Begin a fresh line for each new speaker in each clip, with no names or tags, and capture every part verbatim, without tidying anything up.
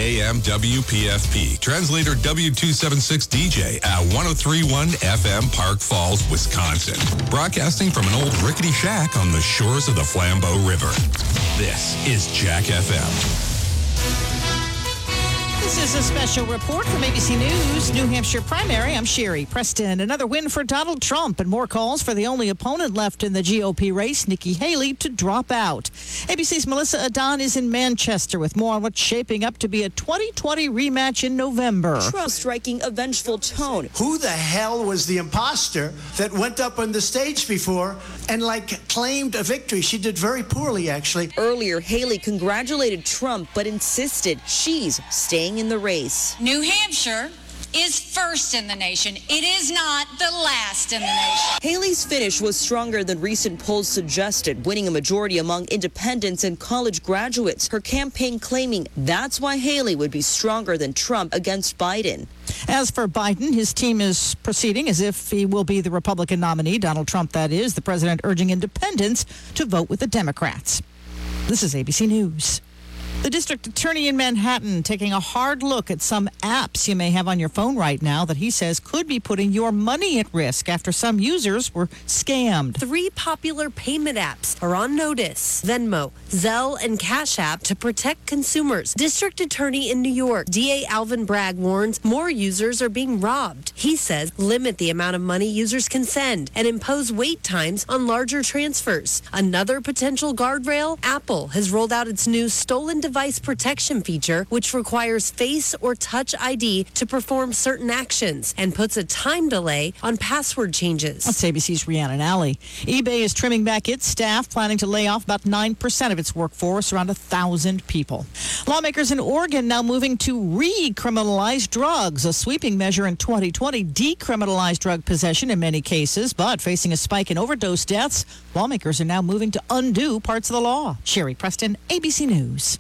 A M W P F P. Translator W two seventy-six D J at one oh three point one F M Park Falls, Wisconsin. Broadcasting from an old rickety shack on the shores of the Flambeau River. This is Jack F M.
This is a special report from A B C News, New Hampshire primary. I'm Sherry Preston. Another win for Donald Trump and more calls for the only opponent left in the G O P race, Nikki Haley, to drop out. A B C's Melissa Adon is in Manchester with more on what's shaping up to be a twenty twenty rematch in November.
Trump striking a vengeful tone.
Who the hell was the imposter that went up on the stage before and, like, claimed a victory? She did very poorly, actually.
Earlier, Haley congratulated Trump but insisted she's staying in the race.
New Hampshire is first in the nation. It is not the last in the nation.
Haley's finish was stronger than recent polls suggested, winning a majority among independents and college graduates. Her campaign claiming that's why Haley would be stronger than Trump against Biden.
As for Biden, his team is proceeding as if he will be the Republican nominee, Donald Trump, that is, the president urging independents to vote with the Democrats. This is A B C News. The district attorney in Manhattan taking a hard look at some apps you may have on your phone right now that he says could be putting your money at risk after some users were scammed.
Three popular payment apps are on notice: Venmo, Zelle, and Cash App, to protect consumers. District Attorney in New York, D A Alvin Bragg, warns more users are being robbed. He says limit the amount of money users can send and impose wait times on larger transfers. Another potential guardrail: Apple has rolled out its new stolen device protection feature, which requires face or touch I D to perform certain actions and puts a time delay on password changes.
That's A B C's Rhiannon Alley. eBay is trimming back its staff, planning to lay off about nine percent of its workforce, around one thousand people. Lawmakers in Oregon now moving to recriminalize drugs. A sweeping measure in twenty twenty decriminalized drug possession in many cases, but facing a spike in overdose deaths, lawmakers are now moving to undo parts of the law. Sherry Preston, A B C News.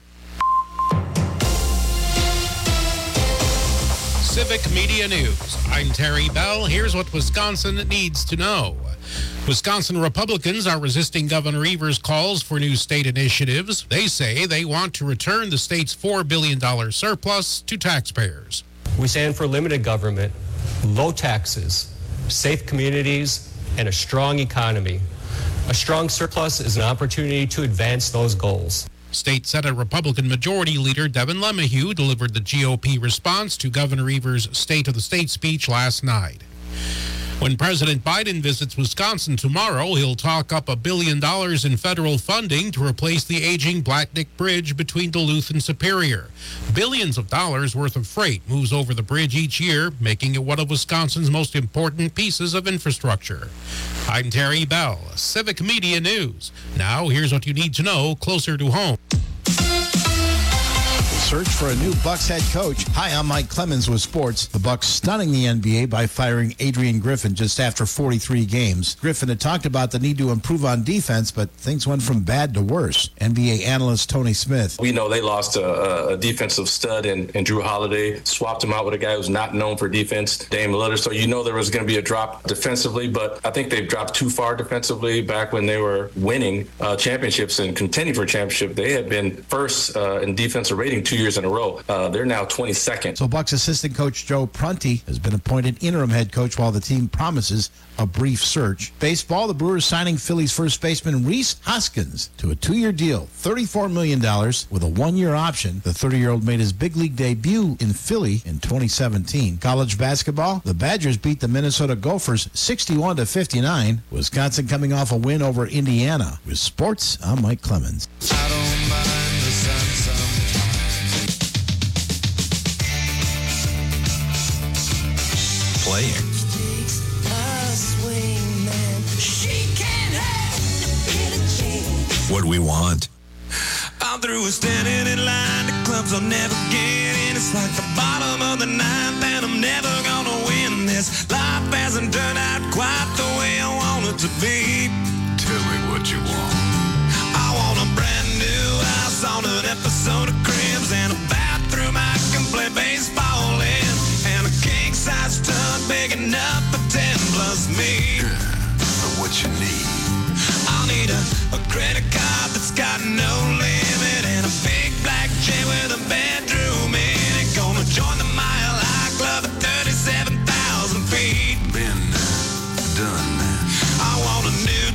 Civic Media News. I'm Terry Bell. Here's what Wisconsin needs to know. Wisconsin Republicans are resisting Governor Evers' calls for new state initiatives. They say they want to return the state's four billion dollars surplus to taxpayers.
We stand for limited government, low taxes, safe communities, and a strong economy. A strong surplus is an opportunity to advance those goals.
State Senate Republican Majority Leader Devin LeMahieu delivered the G O P response to Governor Evers' State of the State speech last night. When President Biden visits Wisconsin tomorrow, he'll talk up a billion dollars in federal funding to replace the aging Blackneck Bridge between Duluth and Superior. Billions of dollars worth of freight moves over the bridge each year, making it one of Wisconsin's most important pieces of infrastructure. I'm Terry Bell, Civic Media News. Now, here's what you need to know closer to home.
Search for a new Bucks head coach. Hi, I'm Mike Clemens with sports. The Bucks stunning the N B A by firing Adrian Griffin just after forty-three games. Griffin had talked about the need to improve on defense, but things went from bad to worse. N B A analyst Tony Smith.
We know they lost a, a defensive stud in, in Drew Holiday, swapped him out with a guy who's not known for defense, Dame Lillard. So you know there was going to be a drop defensively, but I think they've dropped too far defensively. Back when they were winning uh, championships and contending for a championship, they had been first uh, in defensive rating two years in a row. Uh, they're now twenty-second.
So Bucks assistant coach Joe Prunty has been appointed interim head coach while the team promises a brief search. Baseball, the Brewers signing Phillies first baseman Rhys Hoskins to a two-year deal, thirty-four million dollars with a one-year option. The thirty-year-old made his big league debut in Philly in twenty seventeen. College basketball, the Badgers beat the Minnesota Gophers sixty-one to fifty-nine. Wisconsin coming off a win over Indiana. With sports, I'm Mike Clemens.
I don't mind the sun sometimes.
Playing. What we want.
I'm through with standing in line to clubs I'll never get in. It's like the bottom of the ninth and I'm never gonna win this. Life hasn't turned out quite the way I want it to be.
Tell me what you want.
I want a brand new house on an episode of Cribs and a bathroom I can play baseball in, and a king-size tub big enough for ten plus me.
But what you need?
I'll need a, a credit card that's got no limit and a big black jet with a bedroom in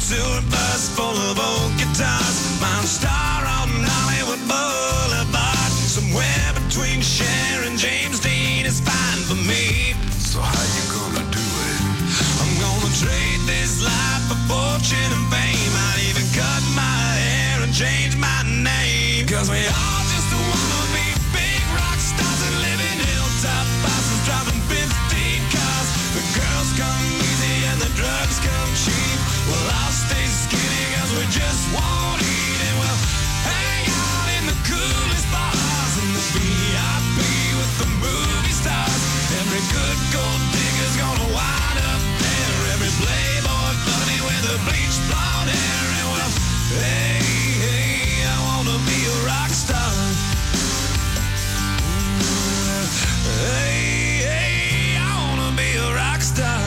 tour bus full of old guitars. Mount Star on Hollywood Boulevard. Somewhere between Cher and James Dean is fine for me. So how you gonna do it? I'm gonna trade this life for fortune and fame. I'd even cut my hair and change my name. Cause we all just wanna be big rock stars and live in hilltop houses driving fifteen cars. The girls come easy and the drugs come cheap. Well, I'll stay skinny cause we just won't eat. And we'll hang out in the coolest bars in the V I P with the movie stars. Every good gold digger's gonna wind up there. Every playboy bunny with a bleached blonde hair. And well, hey, hey, I wanna be a rock star. Hey, hey, I wanna be a rock star.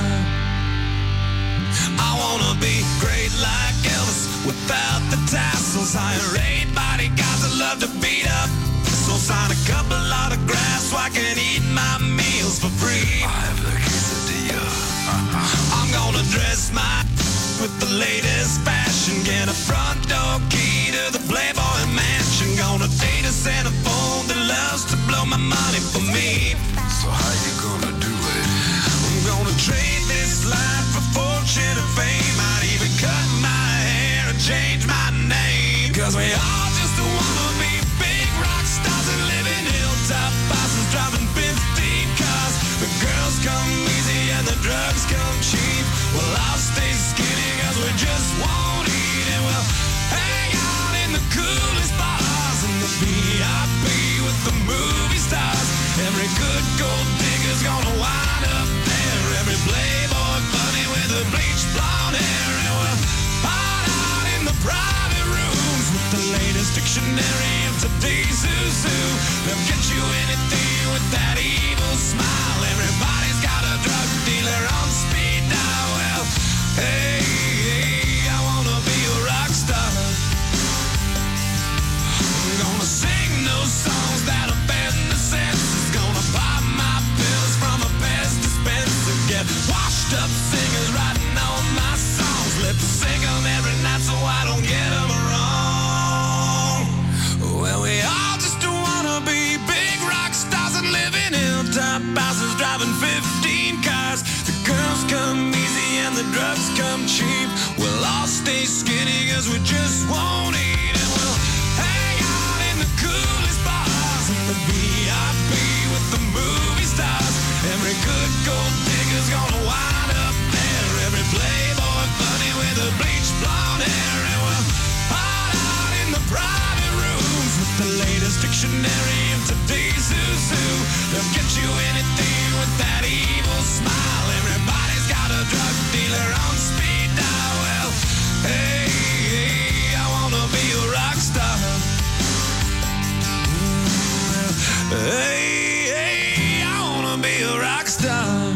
I wanna be great like Elvis without the tassels. Hire eight bodyguards that love to beat up. So sign a couple autographs so I can eat my meals for free. I have the quesadilla. I'm gonna dress my with the latest fashion. Get a front door key to the Playboy Mansion. Gonna date a Santa phone that loves to blow my money for me. So how you gonna do it? I'm gonna trade this life for fortune and fame. I'd even cut my hair and change my name. Cause we all just wanna be big rock stars and live in hilltop houses driving fifteen cars. The girls come easy and the drugs come cheap. Well, I'll stay skinny cause we just won't eat. And we'll hang out in the coolest bars in the V I P with the movie stars. Every good gold digger's gonna wind up there. Every playboy bunny with a bleached blonde hair. And we'll hide out in the private rooms with the latest dictionary of today's who's who. They'll get you anything with that evil smile. Everybody's got a drug dealer on speed dial. Well, hey, hey, I wanna be a rock star. I'm gonna sing those songs that offend the senses. Gonna pop my pills from a Pez dispenser. Get washed up singers writing all my songs. Lip sync them every night so I don't get them wrong. Well, we all just wanna be big rock stars and live in hilltop houses driving fifteen cars. The girls come easy and the drugs come cheap. We'll all stay skinny cause we just won't eat. And we'll hang out in the coolest bars in the V I P with the movie stars. Every good gold digger's gonna wind up there. Every playboy bunny with a bleached blonde hair. And we'll hide out in the private rooms with the latest dictionary of today's who's who. They'll get you anything with that evil smile. Everybody's got a drug dealer on speed dial. Well, hey, hey, I wanna be a rock star. Hey, hey, I wanna be a rock star.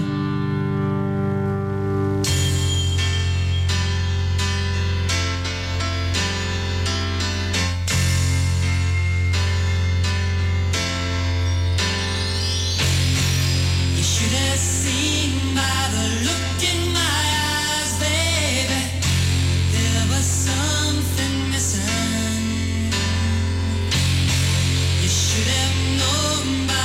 You should have seen by the look in my eyes, baby. There was something missing. You should have known by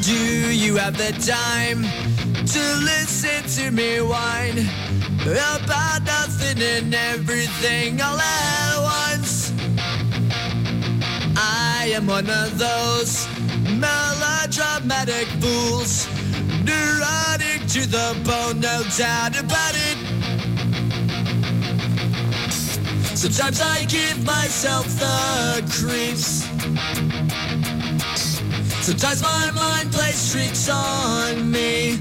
Do you have the time to listen to me whine about nothing and everything all at once? I am one of those melodramatic fools, neurotic to the bone, no doubt about it. Sometimes I give myself the creeps. Sometimes my mind plays tricks on me.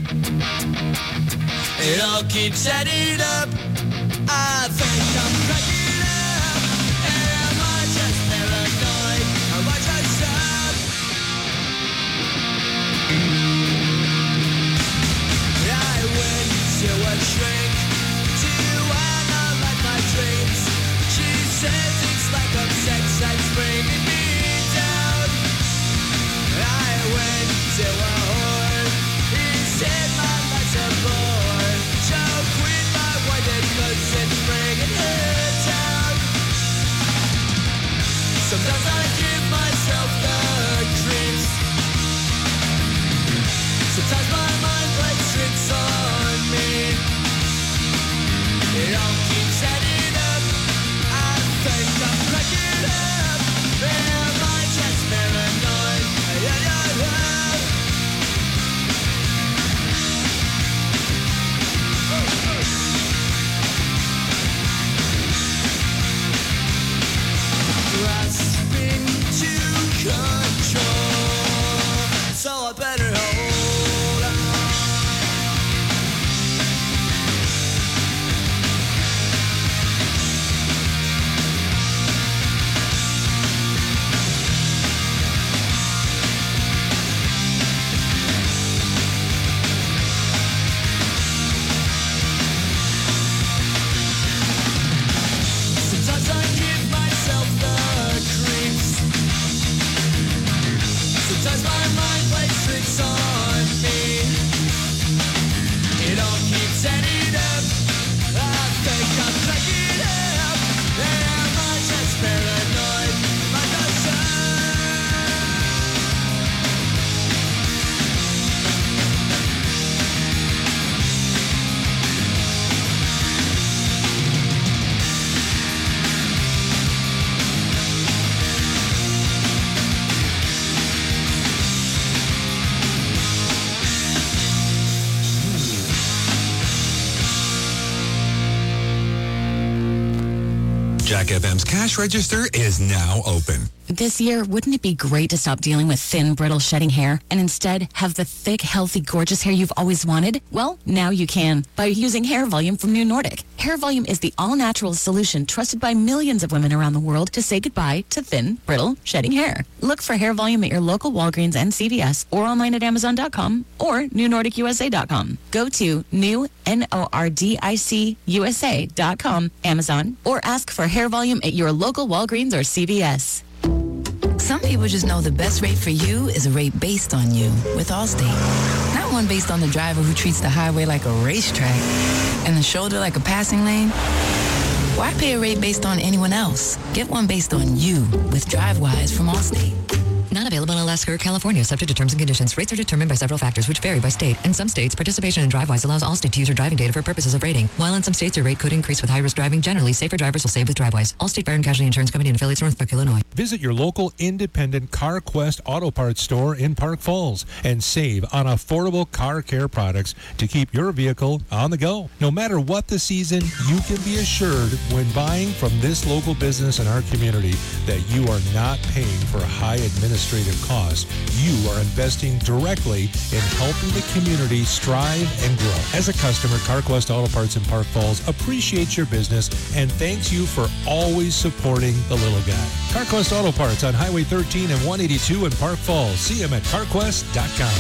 It all keeps adding up. I think I'm cracking up. Am I just paranoid? Am I just up? I went to a shrink to analyze my dreams. She says it's like a sex that's bringing me down. I went to a whore. He said my life's a bore. So quit my white cause it's bringing her down. Sometimes I give myself the creeps. Sometimes my mind plays tricks on me. It all keeps adding up. I think I'm cracking up. Am I just paranoid? Yeah, yeah, yeah. Grasping to control, so I better hold on. Sometimes I give myself the creeps. Sometimes my mind plays tricks on me. It all keeps adding up. I think I'm cracking up. Am I just paranoid? Am I just
Jack F M's cash register is now open.
This year, wouldn't it be great to stop dealing with thin, brittle, shedding hair and instead have the thick, healthy, gorgeous hair you've always wanted? Well, now you can by using Hair Volume from New Nordic. Hair Volume is the all-natural solution trusted by millions of women around the world to say goodbye to thin, brittle, shedding hair. Look for Hair Volume at your local Walgreens and C V S or online at Amazon dot com or New Nordic U S A dot com. Go to new, N O R D I C, U S A dot com, Amazon, or ask for Hair Volume at your local Walgreens or C V S.
Some people just know the best rate for you is a rate based on you with Allstate. Not one based on the driver who treats the highway like a racetrack and the shoulder like a passing lane. Why pay a rate based on anyone else? Get one based on you with DriveWise from Allstate.
Not available in Alaska or California, subject to terms and conditions. Rates are determined by several factors, which vary by state. In some states, participation in DriveWise allows Allstate to use your driving data for purposes of rating. While in some states, your rate could increase with high-risk driving. Generally, safer drivers will save with DriveWise. Allstate Fire and Casualty Insurance Company and affiliates, Northbrook, Illinois.
Visit your local independent CarQuest Auto Parts store in Park Falls and save on affordable car care products to keep your vehicle on the go. No matter what the season, you can be assured when buying from this local business in our community that you are not paying for high administrative costs. You are investing directly in helping the community strive and grow. As a customer, CarQuest Auto Parts in Park Falls appreciates your business and thanks you for always supporting the little guy. CarQuest Auto Parts on Highway thirteen and one eighty-two in Park Falls. See them at car quest dot com.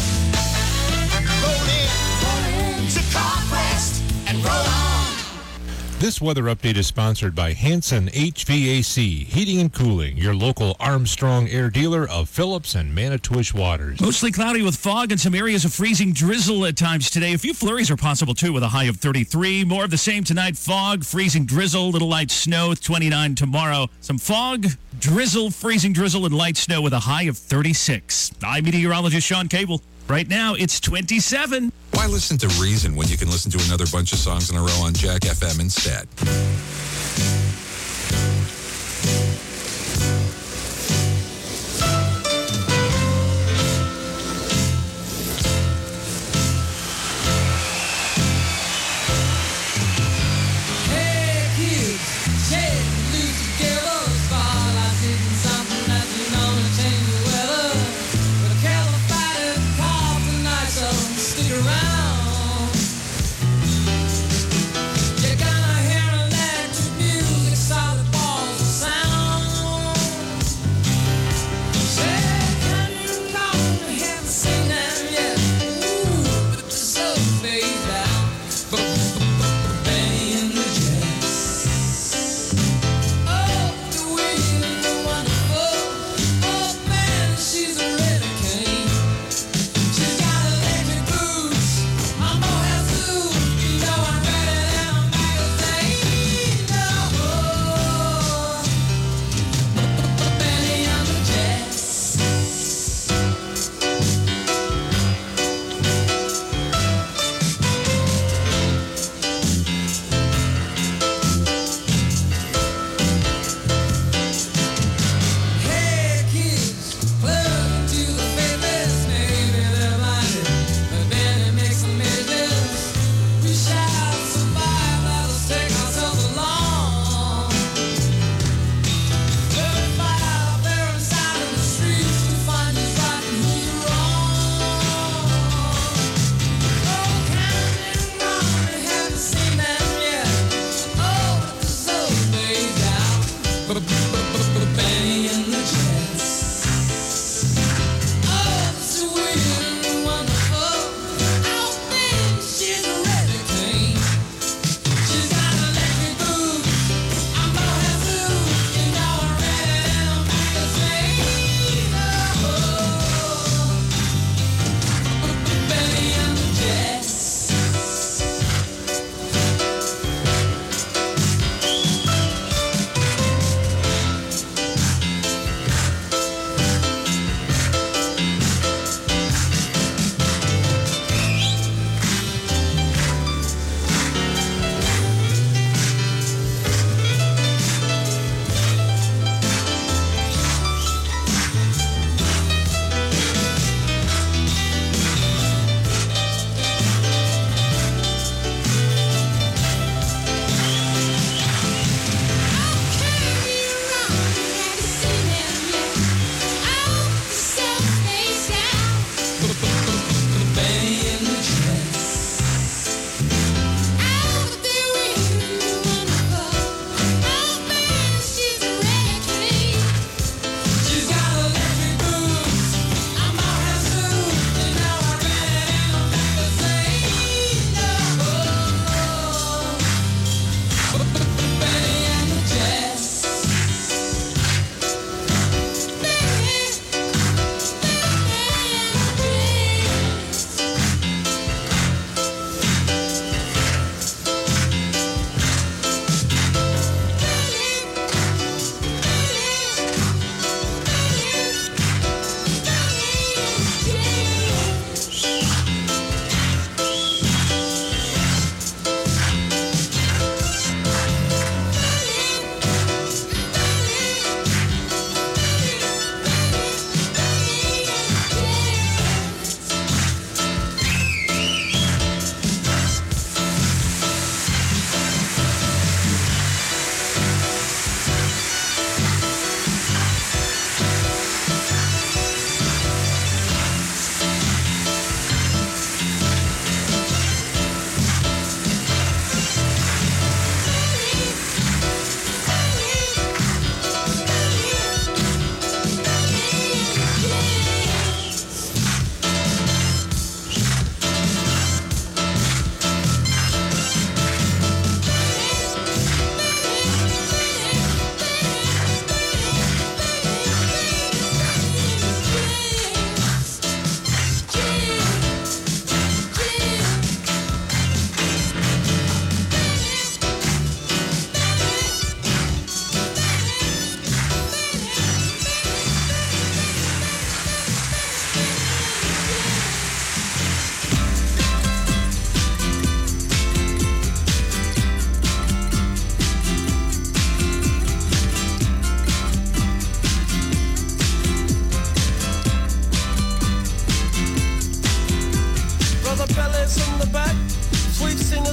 Roll in, roll in to CarQuest and roll on.
This weather update is sponsored by Hanson H V A C, Heating and Cooling, your local Armstrong Air dealer of Phillips and Manitowish waters.
Mostly cloudy with fog and some areas of freezing drizzle at times today. A few flurries are possible, too, with a high of thirty-three. More of the same tonight. Fog, freezing drizzle, little light snow, twenty-nine tomorrow. Some fog, drizzle, freezing drizzle, and light snow with a high of thirty-six. I'm meteorologist Sean Cable. Right now, it's twenty-seven.
Why listen to Reason when you can listen to another bunch of songs in a row on Jack F M instead?
Hey kids, shake loose together. Spotlight hitting something that you know to change the weather. But a California call tonight, so stick around. You're gonna hear electric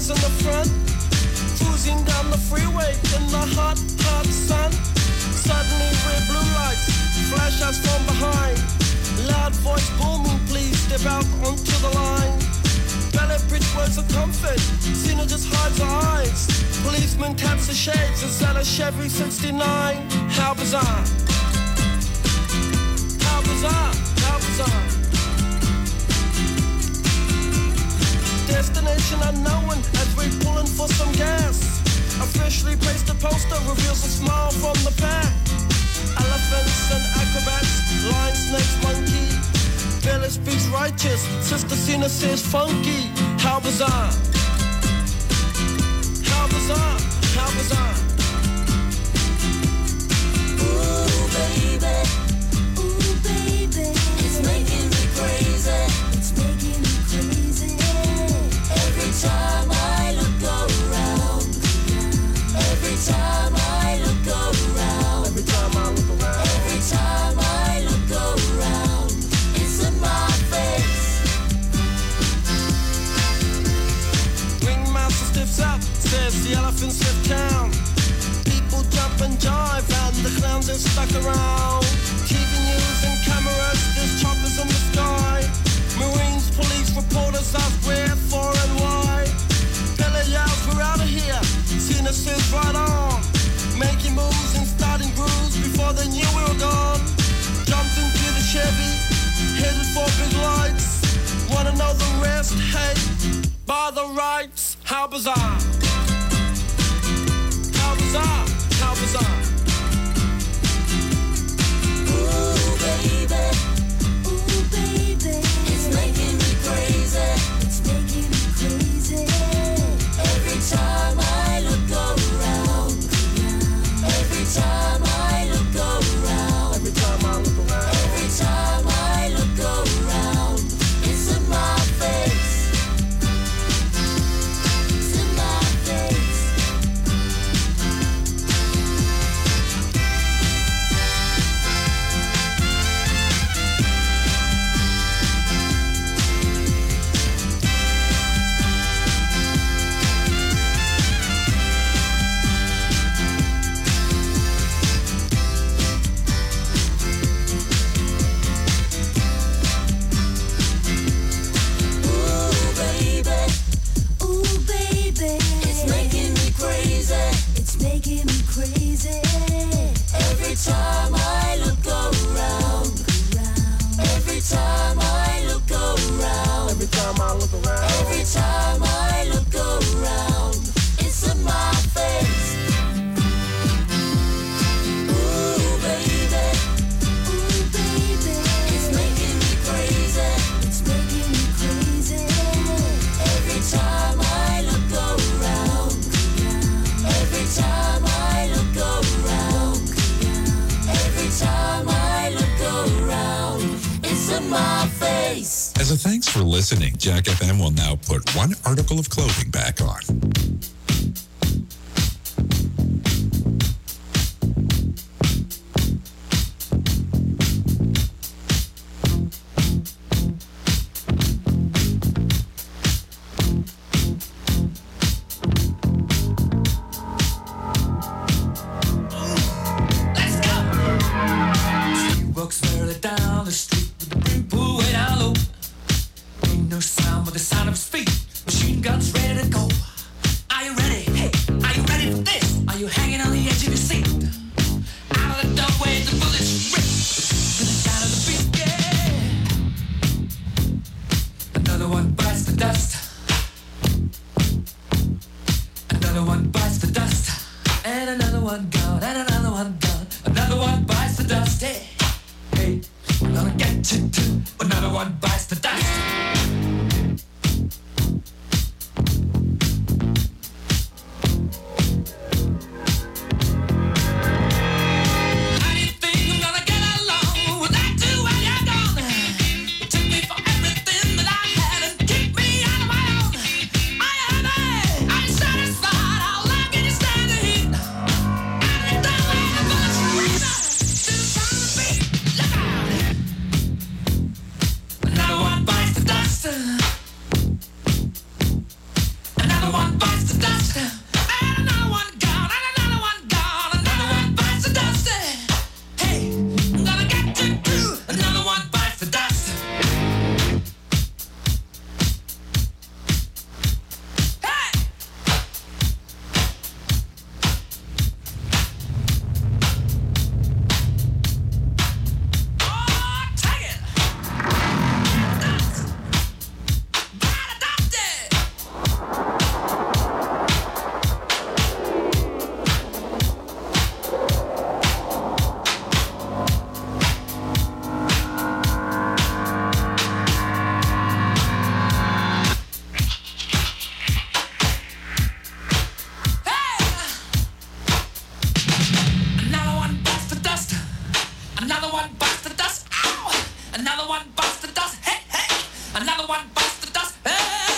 in the front, cruising down the freeway in the hot, hot sun. Suddenly red blue lights flash us from behind. Loud voice booming, please step out onto the line. Ballet bridge words of comfort, Cena just hides her eyes. Policeman taps the shades, is that a Chevy sixty-nine? How bizarre. How bizarre, how bizarre. Destination unknown as we're pulling for some gas. Officially placed a poster, reveals a smile from the pack. Elephants and acrobats, lion, snakes, monkey. Billy speaks righteous, Sister Cena says funky. How bizarre. How bizarre, how bizarre.
Ooh, baby. Ooh, baby. It's making me crazy. It's making me crazy. Every time I look around. Every time I look around. Every time I look around. Every time I look around. It's in my face.
Ringmaster stiffs up, says the elephants left town. People jump and jive and the clowns are stuck around. T V news and cameras, there's choppers in the sky. Marines, police, reporters ask where, for and why. Pele yells, we're out of here. Cena says right on. Making moves and starting grooves before they knew we were gone. Jumped into the Chevy, headed for big lights. Wanna know the rest? Hey, by the rights. How bizarre. How bizarre, how bizarre.
Ooh, baby. Ooh, baby. It's making me crazy. It's making me crazy. Every time I look around. Every time I look around. Every time I look around. Every time I look around. It's in my face. It's in my face. Ooh, baby. Ooh, baby. It's making me crazy. It's making me crazy. Every time I look around. Every time I look around. Every time I look around. Every time I look around. It's in my face. Ooh, baby. Ooh, baby. It's making me crazy. It's making me crazy. Every time I look around. Every time I look around. Every time I look around. It's in my face.
As a thanks for listening, Jack F M will now put one article of clothing back on.
She walks further down the street with the brim pulled way down low. Ain't no sound but the sound of his feet. Machine guns ready to go. Are you ready? Hey, are you ready for this? Are you hanging on the edge of your seat? Out of the doorway, the bullets rip to the sound of the beat. Yeah. Another one bites the dust. Another one bites the dust. And another one gone. And another one gone. Another one bites the dust. Hey, hey, we're gonna get you too. Another one bites the dust. How do you think I'm gonna get along without you while you're gone? You took me for everything that I had and kicked me out of my
Another one bites the dust. Hey,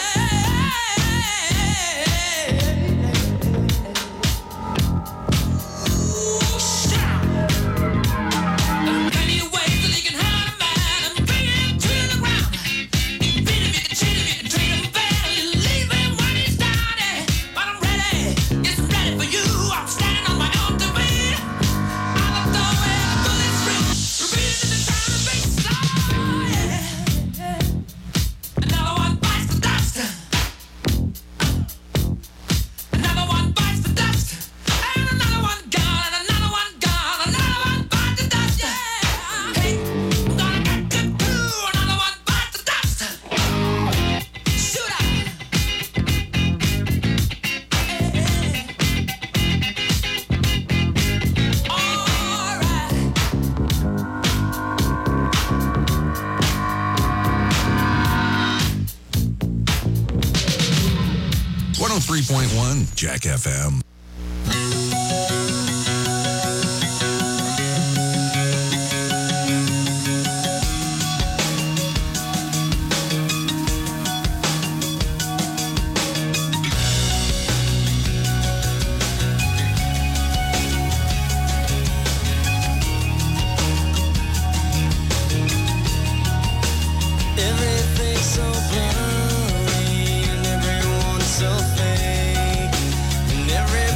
ooh, shout. There are plenty of ways that you can hurt a man and bring him to the ground. You can beat him, you can cheat him, you can treat him bad, you leave him when he's down. But I'm ready, yes, I'm ready for you. I'm standing on my own two feet. I look the way the bullets ring, repeating the sound of bass. Oh, yeah. Another one bites the dust. Another one bites the dust. And another one gone, and another one gone. Another one bites the dust. Yeah. Hey, I'm gonna get you too. Another one bites the dust. Shoot up. All right.
one oh three point one Jack F M.
Everything's so blurry and everyone's so fake and every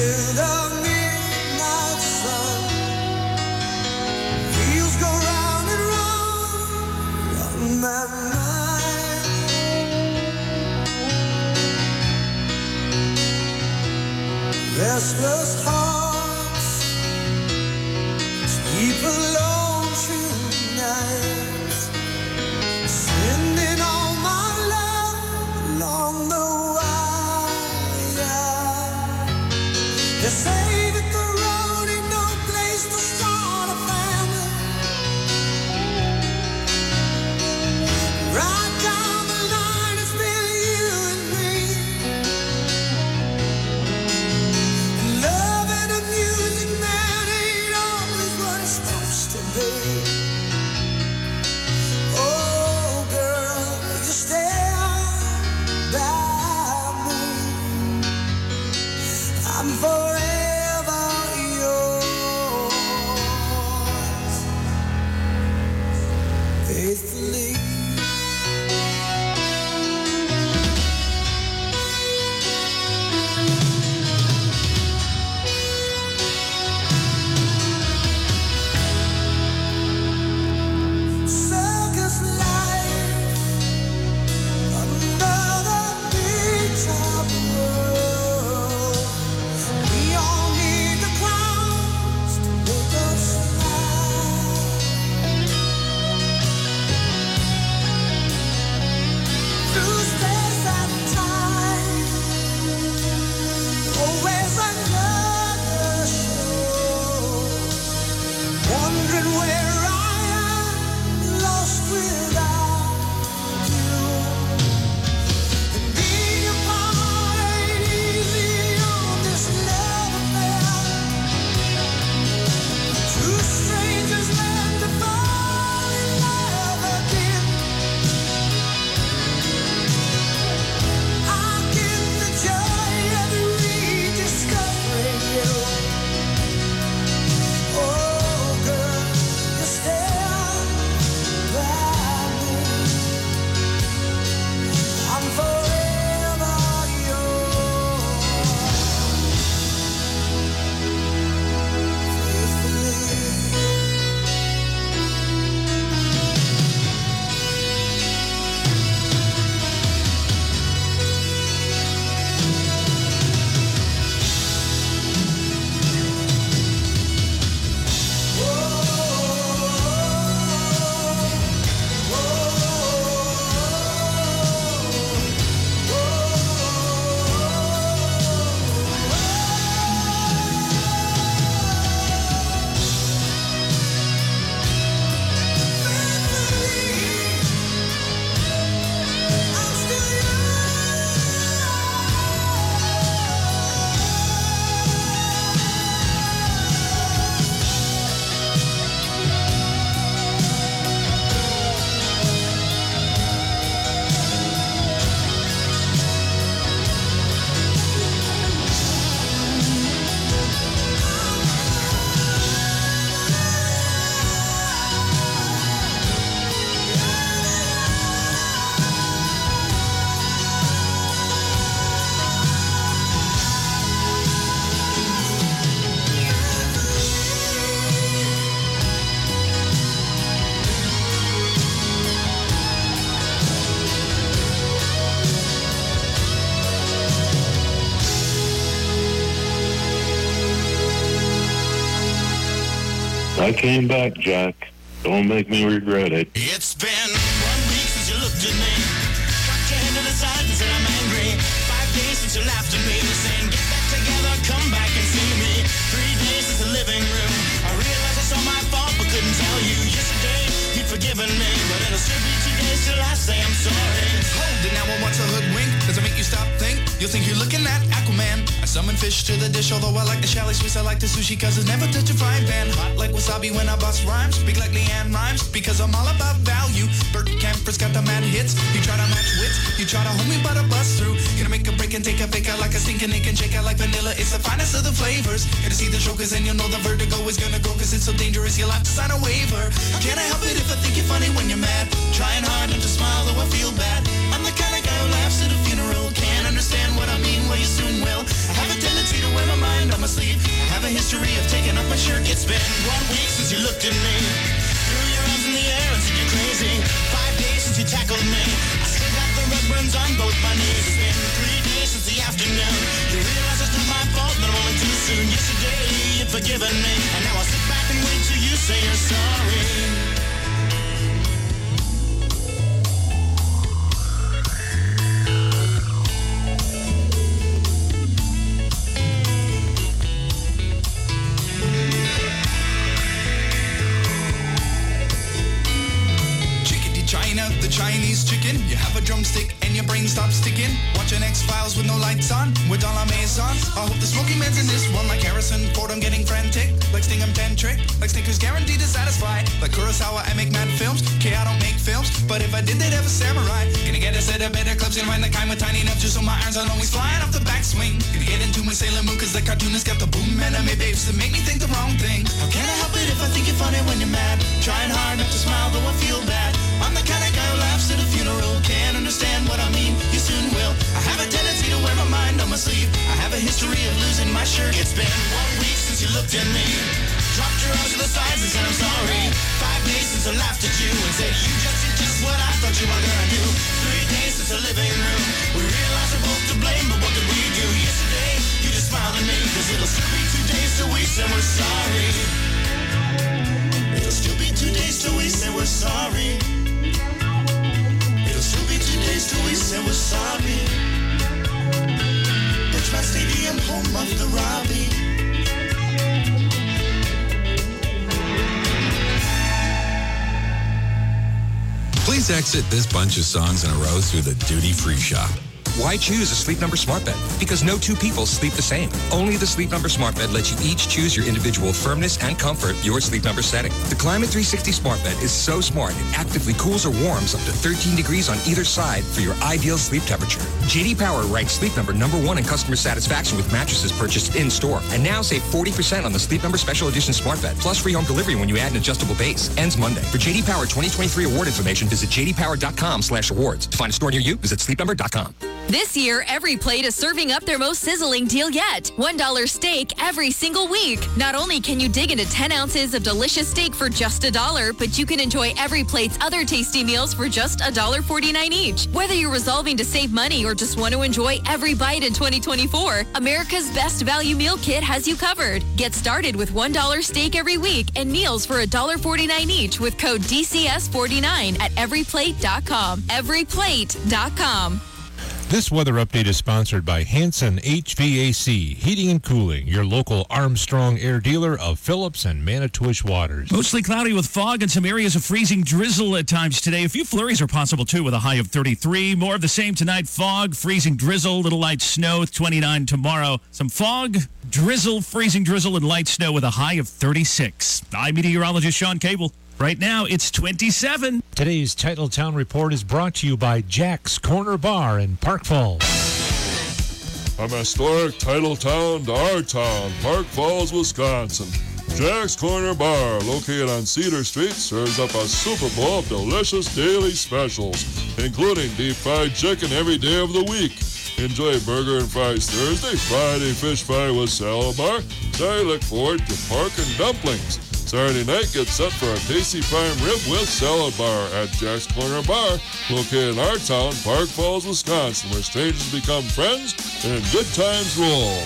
till the midnight sun. Wheels go round and round, round my mind. Restless hearts sleep alone through nights, sending all my love along the they say that the road ain't no place to start a family. Right down the line, it's been you and me. And love and the music, man, ain't always what it's supposed to be. Oh, girl, you stand by me. I'm forever faithfully. Circus life, another big top world. We all need the clowns to make us smile. Through space and time, always another show. Wondering where I am, lost without you. And being apart ain't easy on this love affair. Two strangers learn to fall in love again. I get the joy of rediscovering you. Oh, girl, you stand by me. I'm forever yours.
I came back, Jack. Don't make me regret it.
It's been one week since you looked at me. Cocked your head to the side and said I'm angry. Five days since you laughed at me, saying get back together, come back and see me. Three days since the living room. I realized I saw my fault but couldn't tell you. Yesterday you'd forgiven me, but it'll still be two days till I say I'm sorry.
Hold it now, I want to hoodwink. Does it make you stop, think? You'll think you're looking at Aquaman. I summon fish to the dish, although I like the chalet Swiss. I like the sushi cause it's never touch a frying pan. Hot like wasabi when I bust rhymes. Big like Leanne rhymes because I'm all about value. Bert Camper's got the mad hits. You try to match wits, you try to hold me but I bust through. Gonna make a break and take a pick out like a stinking ink and shake out like vanilla. It's the finest of the flavors. Gonna see the show cause then you'll know the vertigo is gonna go cause it's so dangerous you'll have to sign a waiver. Can I help it if I think you're funny when you're mad? Trying hard not to smile though I feel bad. I'm the kind of guy who laughs at a funeral. Can't understand what I mean, well you soon will. I have a tendency to wear my mind on
both my knees. It's been three days since the afternoon. You realize it's not my fault, but I'm only too soon. Yesterday you'd forgiven me, and now I'll sit back and wait till you say you're sorry.
China, the Chinese chicken. You have a drumstick and your brain stops sticking. Watching X-Files with no lights on, with all our maisons. I hope the smoking man's in this one like Harrison Ford. I'm getting frantic, like Sting I'm tantric, like Snickers guaranteed to satisfy. Like Kurosawa, I make mad films. Okay, I don't make films, but if I did, they'd have a samurai. Gonna get a set of better clubs and find the kind with tiny enough just so my irons aren't always flying off the backswing. Gonna get into my Sailor Moon cause the cartoonist got the boom anime babes that make me think the wrong thing. How can I help it if I think you're funny when you're mad? Trying hard not to smile though I feel bad. I'm the kind of guy who laughs at a funeral. Can't understand what I mean, you soon will. I have a tendency to wear my mind on my sleeve. I have a history of losing my shirt. It's been one week since you looked at me. Dropped your arms to the sides and said I'm sorry. Five days since I laughed at you and said you just did just what I thought you were gonna do. Three days since the living room. We realized we're both to blame, but what did we do? Yesterday, you just smiled at me, cause it'll still be two days till we say we're sorry. It'll still be two days till we say we're sorry. It'll still be two days till we say we're sorry. Richmond Stadium, home of the Robbie.
Please exit this bunch of songs in a row through the duty-free shop.
Why choose a Sleep Number smart bed? Because no two people sleep the same. Only the Sleep Number smart bed lets you each choose your individual firmness and comfort, your Sleep Number setting. The Climate three sixty smart bed is so smart it actively cools or warms up to thirteen degrees on either side for your ideal sleep temperature. J D Power ranks Sleep Number number one in customer satisfaction with mattresses purchased in-store. And now save forty percent on the Sleep Number Special Edition smart bed, plus free home delivery when you add an adjustable base. Ends Monday. For J D Power twenty twenty-three award information, visit j d power dot com slash awards. To find a store near you, visit sleep number dot com.
This year, Every Plate is serving up their most sizzling deal yet. one dollar steak every single week. Not only can you dig into ten ounces of delicious steak for just a dollar, but you can enjoy Every Plate's other tasty meals for just one dollar forty-nine each. Whether you're resolving to save money or just want to enjoy every bite in twenty twenty-four, America's Best Value Meal Kit has you covered. Get started with one dollar steak every week and meals for one dollar forty-nine each with code D C S forty-nine at every plate dot com. every plate dot com.
This weather update is sponsored by Hanson H V A C, Heating and Cooling, your local Armstrong Air dealer of Phillips and Manitowish Waters.
Mostly cloudy with fog and some areas of freezing drizzle at times today. A few flurries are possible, too, with a high of thirty-three. More of the same tonight. Fog, freezing drizzle, little light snow with twenty-nine tomorrow. Some fog, drizzle, freezing drizzle, and light snow with a high of thirty-six. I'm meteorologist Sean Cable. Right now, it's twenty-seven.
Today's Titletown Report is brought to you by Jack's Corner Bar in Park Falls.
From historic Titletown to our town, Park Falls, Wisconsin. Jack's Corner Bar, located on Cedar Street, serves up a Super Bowl of delicious daily specials, including deep fried chicken every day of the week. Enjoy burger and fries Thursday, Friday fish fry with salad bar. Saturday, look forward to pork and dumplings. Saturday night, get set for a tasty prime rib with salad bar at Jack's Corner Bar, located in our town, Park Falls, Wisconsin, where strangers become friends and good times roll.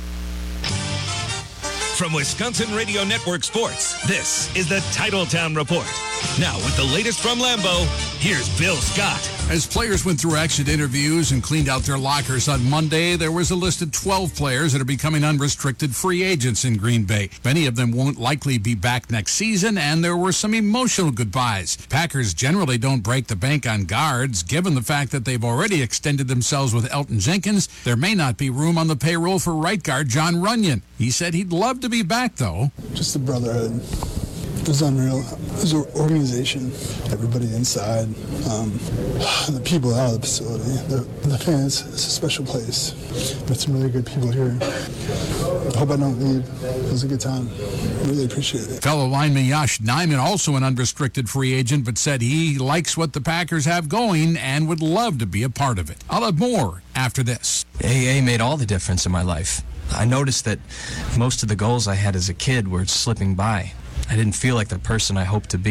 From Wisconsin Radio Network Sports, this is the Titletown Report. Now, with the latest from Lambeau, here's Bill Scott.
As players went through exit interviews and cleaned out their lockers on Monday, there was a list of twelve players that are becoming unrestricted free agents in Green Bay. Many of them won't likely be back next season, and there were some emotional goodbyes. Packers generally don't break the bank on guards. Given the fact that they've already extended themselves with Elton Jenkins, there may not be room on the payroll for right guard John Runyon. He said he'd love to be back, though.
Just the brotherhood. It was unreal. It was an organization. Everybody inside, um, the people out of the facility, the, the fans. It's a special place. Met some really good people here. I hope I don't leave. It was a good time. Really appreciate it.
Fellow lineman Yosh Nijman, also an unrestricted free agent, but said he likes what the Packers have going and would love to be a part of it. I'll have more after this.
A A made all the difference in my life. I noticed that most of the goals I had as a kid were slipping by. I didn't feel like the person I hoped to be.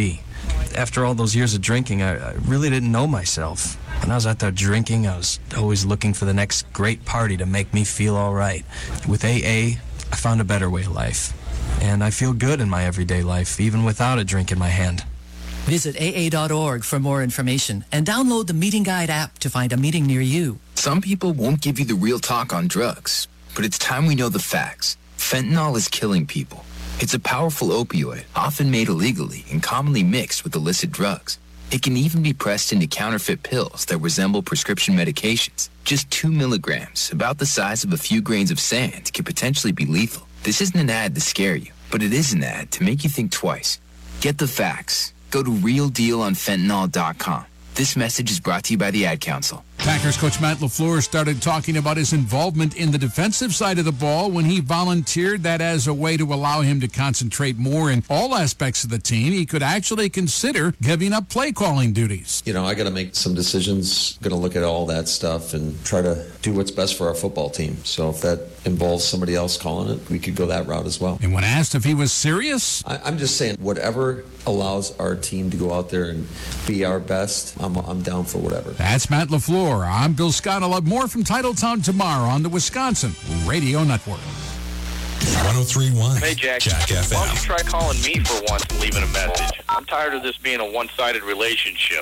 After all those years of drinking, I, I really didn't know myself. When I was out there drinking, I was always looking for the next great party to make me feel all right. With A A, I found a better way of life. And I feel good in my everyday life, even without a drink in my hand.
Visit A A dot org for more information and download the Meeting Guide app to find a meeting near you.
Some people won't give you the real talk on drugs, but it's time we know the facts. Fentanyl is killing people. It's a powerful opioid, often made illegally and commonly mixed with illicit drugs. It can even be pressed into counterfeit pills that resemble prescription medications. Just two milligrams, about the size of a few grains of sand, could potentially be lethal. This isn't an ad to scare you, but it is an ad to make you think twice. Get the facts. Go to real deal on fentanyl dot com. This message is brought to you by the Ad Council.
Packers coach Matt LaFleur started talking about his involvement in the defensive side of the ball when he volunteered that as a way to allow him to concentrate more in all aspects of the team. He could actually consider giving up play calling duties.
You know, I got to make some decisions, going to look at all that stuff and try to do what's best for our football team. So if that involves somebody else calling it, we could go that route as well.
And when asked if he was serious,
I, I'm just saying whatever allows our team to go out there and be our best, I'm, I'm down for whatever.
That's Matt LaFleur. I'm Bill Scott. I'll have more from Titletown tomorrow on the Wisconsin Radio Network.
one oh three point one
Hey, Jack.
Jack F M.
Why don't you try calling me for once and leaving a message? I'm tired of this being a one-sided relationship.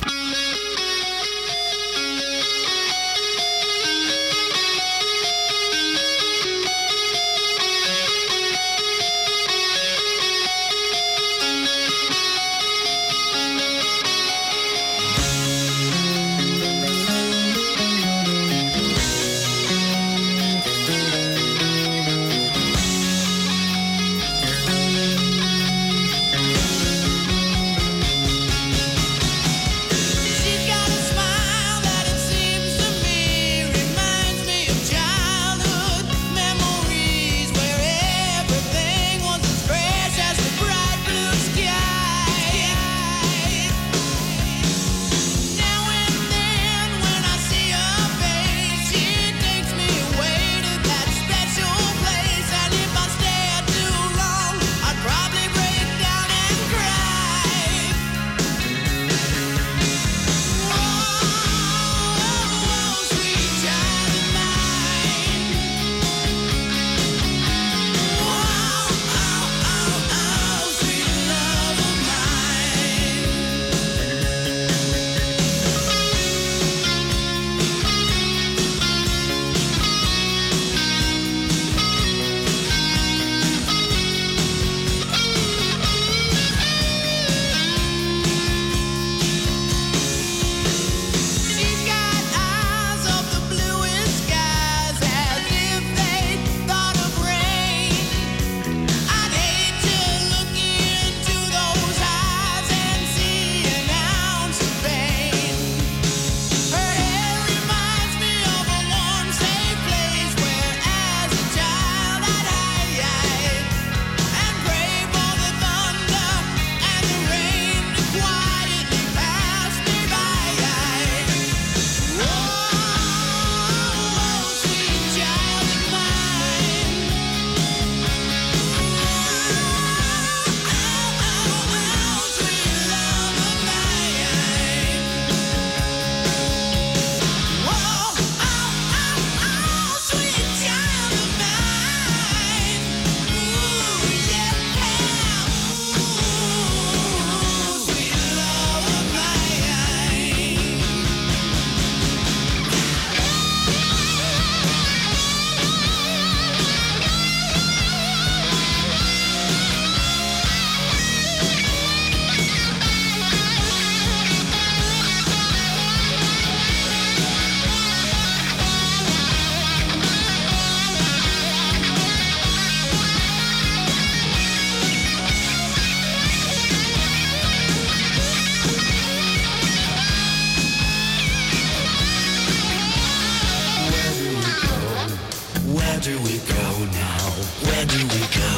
do we go now? Where do we go?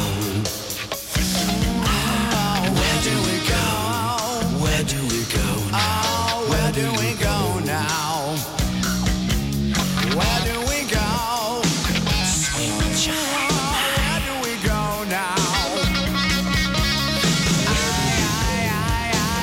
Oh, where do we go? Where do we go now? Oh, where do we go now? Where do we go? Sweet child. Where do we go now? I, I, I, I,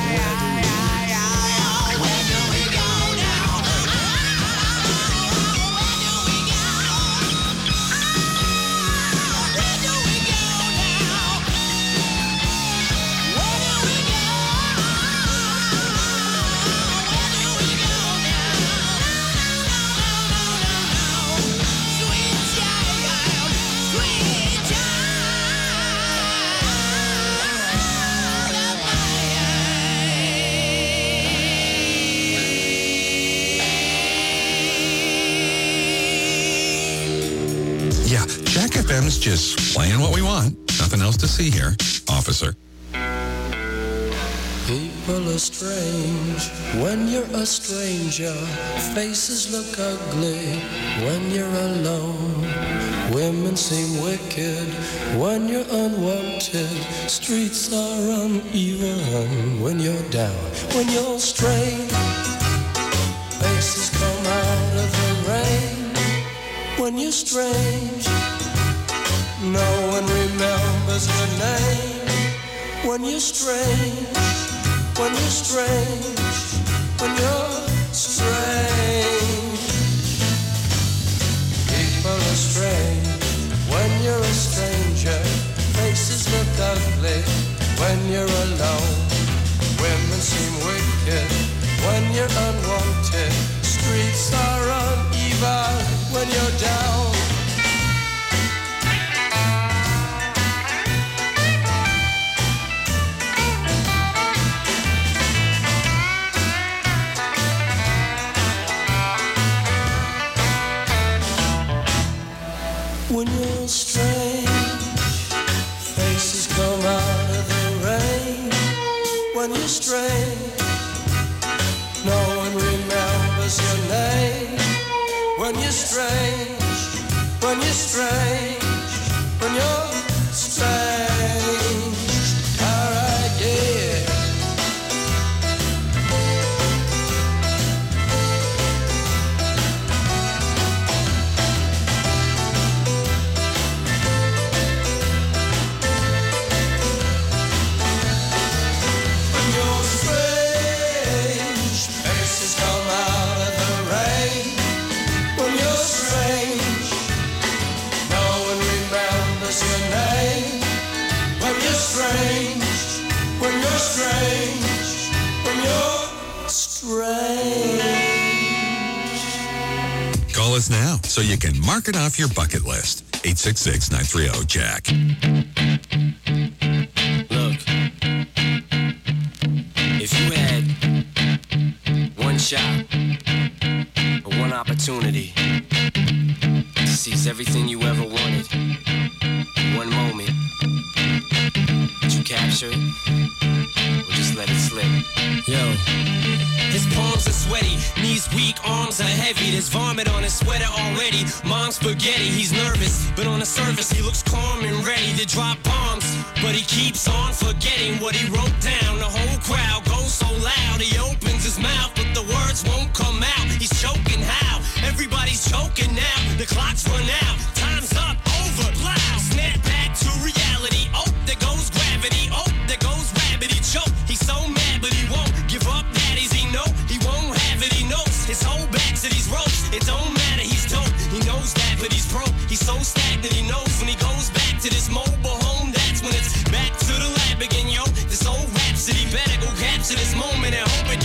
F M's just playing what we want. Nothing else to see here, officer.
People are strange when you're a stranger. Faces look ugly when you're alone. Women seem wicked when you're unwanted. Streets are uneven when you're down. When you're strange, faces come out of the rain. When you're strange, no one remembers your name. When you're strange, when you're strange, when you're strange. People are strange when you're a stranger. Faces look ugly when you're alone. Women seem wicked when you're unwanted. Streets are uneven when you're down. When you're strange, faces come out of the rain. When you're strange, no one remembers your name. When you're strange, when you're strange, when you're strange. Alright, yeah.
Call us now so you can mark it off your bucket list. eight six six, nine three zero, Jack.
Look, if you had one shot or one opportunity to seize everything you ever wanted, one moment, would you capture it or just let it slip?
Yo. His palms are sweaty, knees weak, arms are heavy. There's vomit on his sweater already. Mom's spaghetti, he's nervous, but on the surface he looks calm and ready to drop bombs. But he keeps on forgetting what he wrote down. The whole crowd goes so loud, he opens his mouth, but the words won't come out. He's choking how? Everybody's choking now. The clock's run out, time's up, over, loud. Snap back to reality. Oh, there goes gravity. Oh, there goes rabbit. He choke. He's so mad, but he won't give up. Daddies, he know he won't have it. He knows his whole back to these ropes. It don't matter, he's dope. He knows that, but he's broke. He's so stagnant. He knows when he goes back to this mobile home, that's when it's back to the lab again, yo. This old rhapsody better go capture this moment and hope it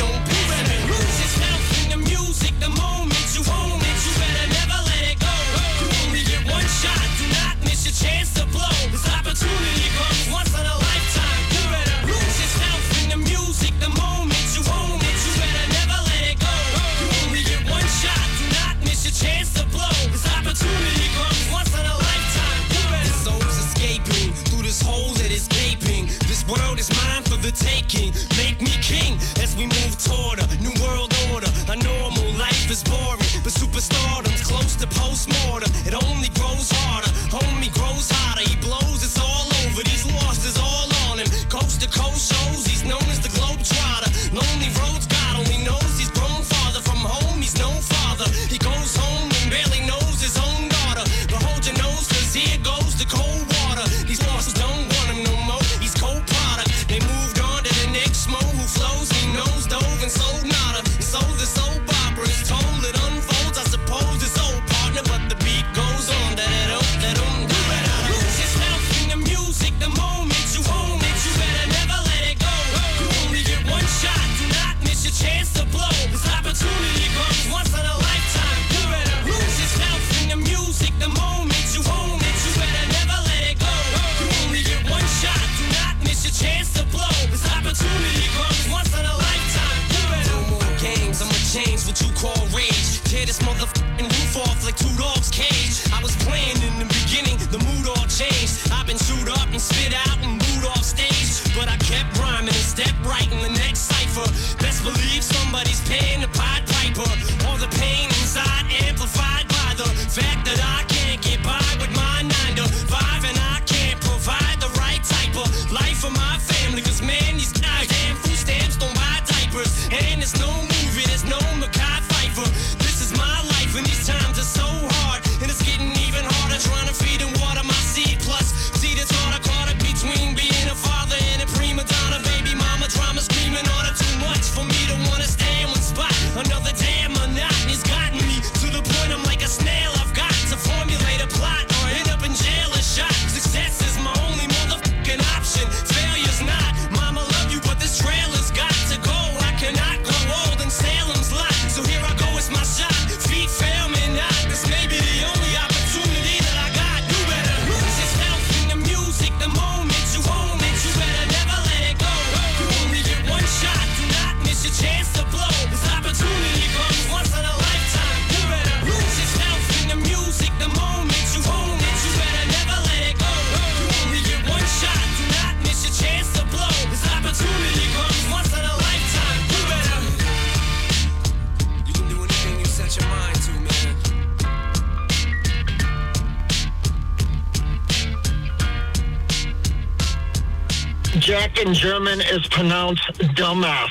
Jack in German is pronounced dumbass.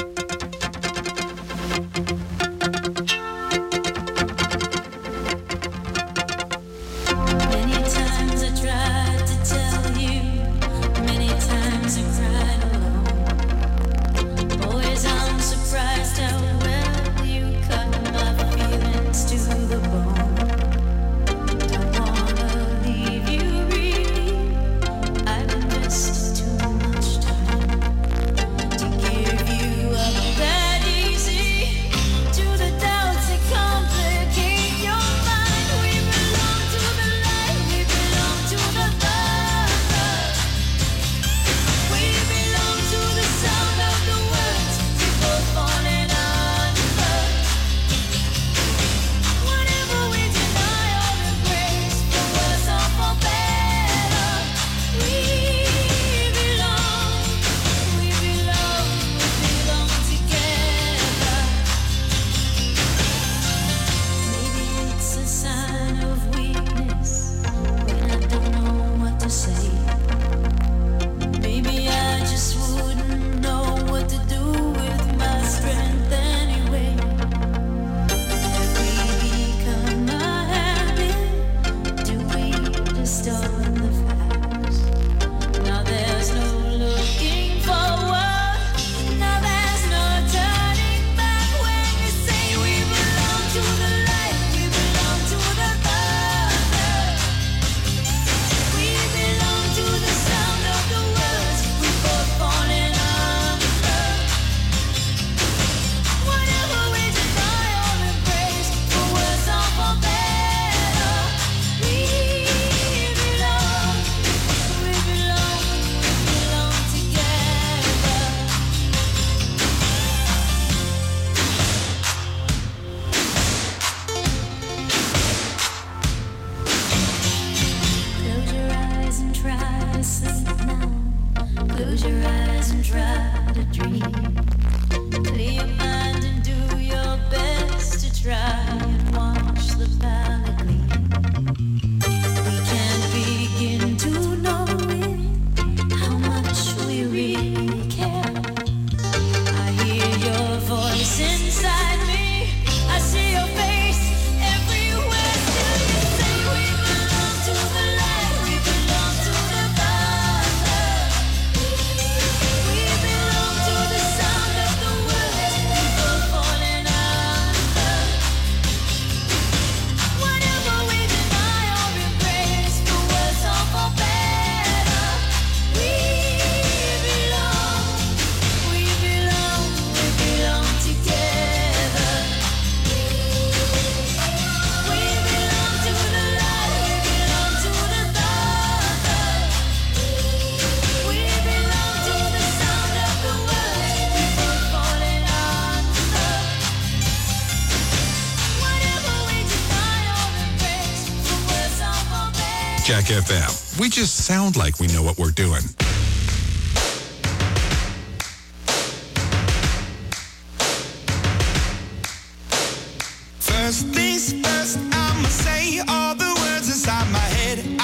Many times I tried to tell you, many times I cried alone. Always I'm surprised how well you cut my feelings to the bone. Don't wanna leave you really, I've invested too much time to give you up that easy to the doubts that complicate your mind. We belong to the light, we belong to the thunder. We belong to the sound of the words we both falling under. Whatever we deny or embrace, for worse or for better, we belong, we belong, we belong together. Maybe it's a sign of weakness when I don't know what to say. Maybe I just wouldn't know what to do with my strength anyway. Have we become a habit? Do we distort the facts? Now there's no looking forward. Now there's no turning back when you say we belong to the light, we belong to the thunder. We belong to the sound of the words we both falling under. Whatever we deny or embrace, for worse or for better, we belong, we belong, we belong together. Close your eyes and try to sleep now. Close your eyes and try to dream. Clear your mind and do your best to try and watch the palette gleam. We can't begin to know it, how much we really care. I hear your voice inside me, I see your face everywhere. Still you say we belong to the light, we belong to the thunder. We belong to the sound of the words we both falling under. Whatever we deny or embrace, for worse or for better, we belong, we belong, we belong together. We belong to the light, we belong to the thunder. We belong to the sound of the words we both falling under. Whatever we deny or embrace, for worse or for better.
Jack F M. We just sound like we know what we're doing.
First things first, I'ma say